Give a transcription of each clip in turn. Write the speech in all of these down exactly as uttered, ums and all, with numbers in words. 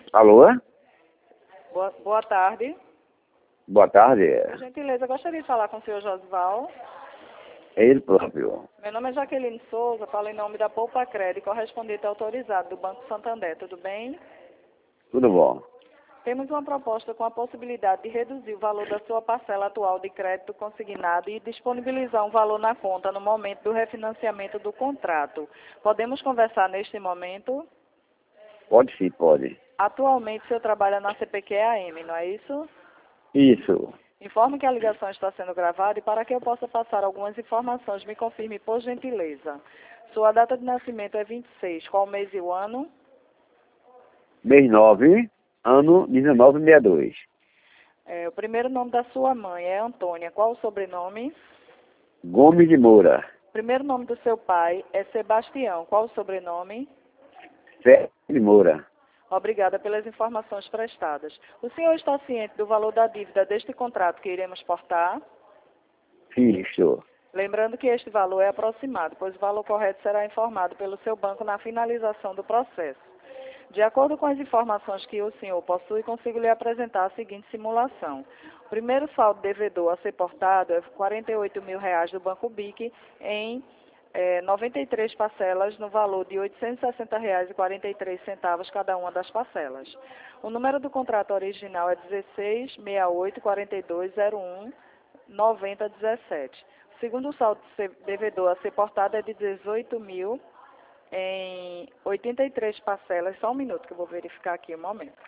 Alô? Boa, boa tarde. Boa tarde. Por gentileza, gostaria de falar com o senhor Josival. É ele próprio. Meu nome é Jaqueline Souza, falo em nome da Poupa Crédito, correspondente autorizado do Banco Santander, tudo bem? Tudo bom. Temos uma proposta com a possibilidade de reduzir o valor da sua parcela atual de crédito consignado e disponibilizar um valor na conta no momento do refinanciamento do contrato. Podemos conversar neste momento? Pode sim, pode. Atualmente o senhor trabalha na C P Q A M, não é isso? Isso. Informe que a ligação está sendo gravada e para que eu possa passar algumas informações, me confirme por gentileza. Sua data de nascimento é vinte e seis, qual mês e o ano? Mês nove, ano dezenove sessenta e dois. É, o primeiro nome da sua mãe é Antônia, qual o sobrenome? Gomes de Moura. O primeiro nome do seu pai é Sebastião, qual o sobrenome? Sérgio de Moura. Obrigada pelas informações prestadas. O senhor está ciente do valor da dívida deste contrato que iremos portar? Sim, estou. Lembrando que este valor é aproximado, pois o valor correto será informado pelo seu banco na finalização do processo. De acordo com as informações que o senhor possui, consigo lhe apresentar a seguinte simulação. O primeiro saldo devedor a ser portado é quarenta e oito mil reais do Banco B I C em eh, noventa e três parcelas no valor de oitocentos e sessenta reais e quarenta e três centavos cada uma das parcelas. O número do contrato original é dezesseis, sessenta e oito, quarenta e dois, zero um, noventa, dezessete. O segundo saldo devedor a ser portado é de dezoito mil em oitenta e três parcelas. Só um minuto que eu vou verificar aqui um momento.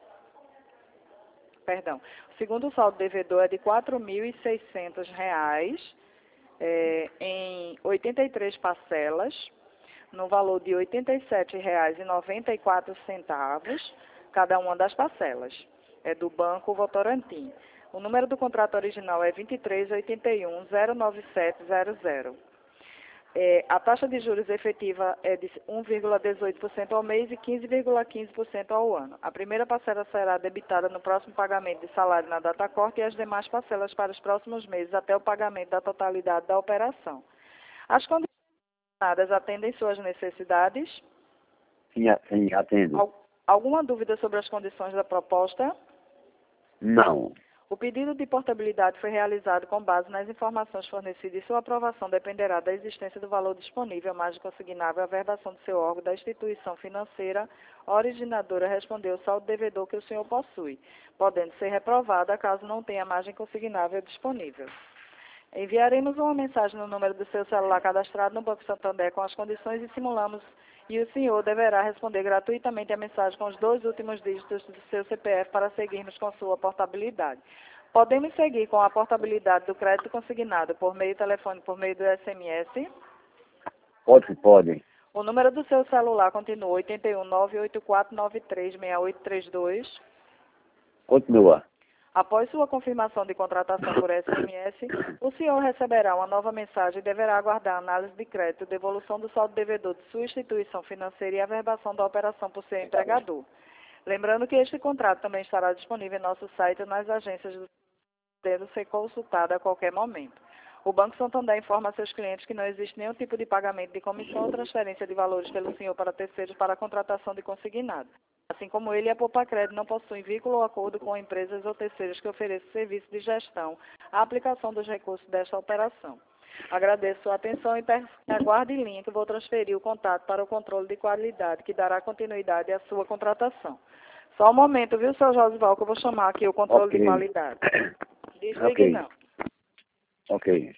Perdão. O segundo saldo devedor é de quatro mil e seiscentos reais é, em oitenta e três parcelas, no valor de oitenta e sete reais e noventa e quatro centavos, cada uma das parcelas. É do Banco Votorantim. O número do contrato original é vinte e três, oitenta e um, zero nove sete zero zero. É, a taxa de juros efetiva é de um vírgula dezoito por cento ao mês e quinze vírgula quinze por cento ao ano. A primeira parcela será debitada no próximo pagamento de salário na data corte e as demais parcelas para os próximos meses até o pagamento da totalidade da operação. As condições atendem suas necessidades? Sim, a- sim, atendo. Al- alguma dúvida sobre as condições da proposta? Não. O pedido de portabilidade foi realizado com base nas informações fornecidas e sua aprovação dependerá da existência do valor disponível, margem consignável, a verbação do seu órgão, da instituição financeira originadora responder o saldo devedor que o senhor possui, podendo ser reprovada caso não tenha margem consignável disponível. Enviaremos uma mensagem no número do seu celular cadastrado no Banco Santander com as condições e simulamos e o senhor deverá responder gratuitamente a mensagem com os dois últimos dígitos do seu C P F para seguirmos com sua portabilidade. Podemos seguir com a portabilidade do crédito consignado por meio telefone, por meio do S M S? Pode, pode. O número do seu celular continua oito um nove oito quatro nove três seis oito três dois. Continua. Após sua confirmação de contratação por S M S, o senhor receberá uma nova mensagem e deverá aguardar a análise de crédito, devolução do saldo devedor de sua instituição financeira e a averbação da operação por seu empregador. Lembrando que este contrato também estará disponível em nosso site e nas agências do podendo ser consultado a qualquer momento. O Banco Santander informa a seus clientes que não existe nenhum tipo de pagamento de comissão ou transferência de valores pelo senhor para terceiros para a contratação de consignado. Assim como ele, a Poupa Crédito não possui vínculo ou acordo com empresas ou terceiros que ofereçam serviço de gestão à aplicação dos recursos desta operação. Agradeço sua atenção e peço que aguarde em linha que vou transferir o contato para o controle de qualidade, que dará continuidade à sua contratação. Só um momento, viu, seu Josival, que eu vou chamar aqui o controle Ok. de qualidade. Desligue Ok. não. Ok.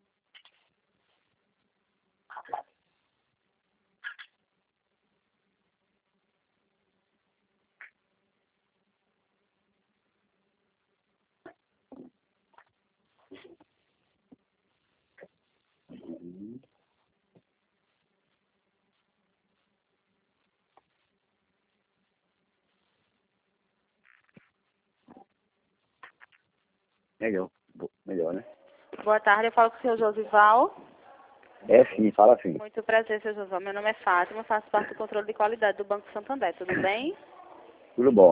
Melhor. Bo- Melhor, né? Boa tarde, eu falo com o senhor Josival. É sim, fala sim. Muito prazer, senhor Josival. Meu nome é Fátima, faço parte do controle de qualidade do Banco Santander, tudo bem? Tudo bom.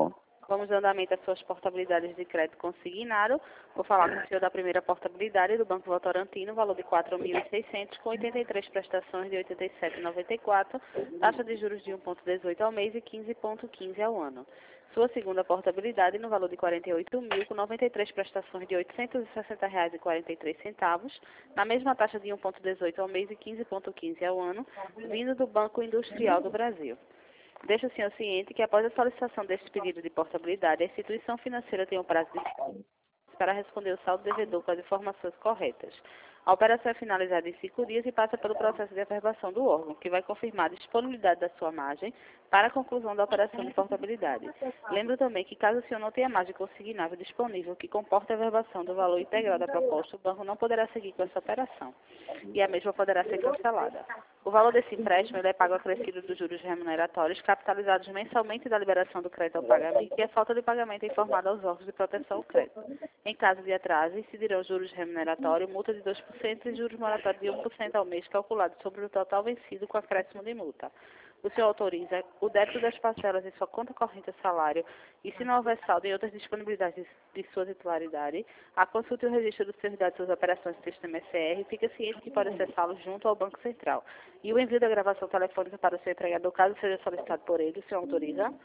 Vamos dando andamento às suas portabilidades de crédito consignado. Vou falar com o senhor da primeira portabilidade do Banco Votorantino, valor de quatro mil e seiscentos, com oitenta e três prestações de oitenta e sete vírgula noventa e quatro, taxa de juros de um vírgula dezoito ao mês e quinze vírgula quinze ao ano. Sua segunda portabilidade no valor de quarenta e oito mil, com noventa e três prestações de oitocentos e sessenta reais e quarenta e três centavos, na mesma taxa de um vírgula dezoito ao mês e quinze vírgula quinze ao ano, vindo do Banco Industrial do Brasil. Deixa o senhor ciente que após a solicitação deste pedido de portabilidade, a instituição financeira tem um prazo de cinco dias para responder o saldo devedor com as informações corretas. A operação é finalizada em cinco dias e passa pelo processo de averbação do órgão, que vai confirmar a disponibilidade da sua margem para a conclusão da operação de portabilidade. Lembro também que, caso o senhor não tenha margem consignável disponível que comporte a averbação do valor integral da proposta, o banco não poderá seguir com essa operação e a mesma poderá ser cancelada. O valor desse empréstimo ele é pago acrescido dos juros remuneratórios capitalizados mensalmente da liberação do crédito ao pagamento e a falta de pagamento é informada aos órgãos de proteção ao crédito. Em caso de atraso, incidirão juros remuneratórios, multa de dois por cento e juros moratórios de um por cento ao mês calculado sobre o total vencido com acréscimo de multa. O senhor autoriza o débito das parcelas em sua conta corrente a salário e, se não houver saldo em outras disponibilidades de sua titularidade, a consulta e o registro dos seus dados e suas operações do sistema S R fica ciente que pode acessá-los junto ao Banco Central. E o envio da gravação telefônica para o seu empregador, caso seja solicitado por ele, o senhor autoriza?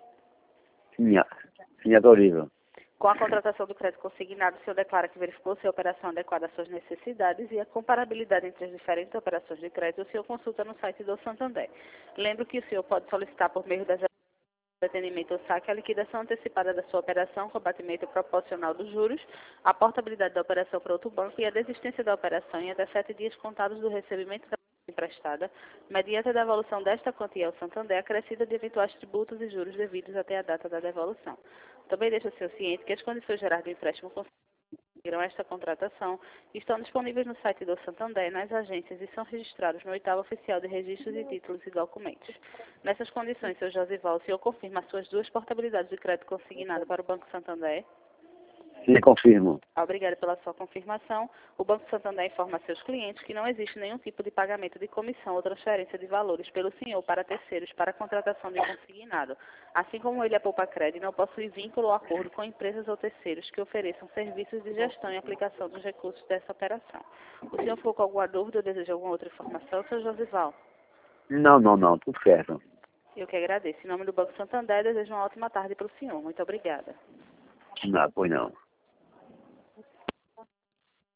Sim, sim, autorizo. Com a contratação do crédito consignado, o senhor declara que verificou se a operação adequada às suas necessidades e a comparabilidade entre as diferentes operações de crédito, o senhor consulta no site do Santander. Lembro que o senhor pode solicitar por meio das de atendimento ao saque a liquidação antecipada da sua operação com abatimento proporcional dos juros, a portabilidade da operação para outro banco e a desistência da operação em até sete dias contados do recebimento da emprestada, mediante a devolução desta quantia ao Santander, acrescida de eventuais tributos e juros devidos até a data da devolução. Também deixa o senhor ciente que as condições gerais do empréstimo conseguiram esta contratação estão disponíveis no site do Santander, nas agências e são registrados no oitavo oficial de registros de títulos e documentos. Nessas condições, senhor Josival, o senhor confirma as suas duas portabilidades de crédito consignado para o Banco Santander? Sim, confirmo. Obrigada pela sua confirmação. O Banco Santander informa a seus clientes que não existe nenhum tipo de pagamento de comissão ou transferência de valores pelo senhor para terceiros para a contratação de consignado. Assim como ele, a Poupa Crédito, não possui vínculo ou acordo com empresas ou terceiros que ofereçam serviços de gestão e aplicação dos recursos dessa operação. O senhor ficou com alguma dúvida ou deseja alguma outra informação, senhor Josival? Não, não, não, tudo certo. Eu que agradeço. Em nome do Banco Santander, desejo uma ótima tarde para o senhor. Muito obrigada. Não, pois não.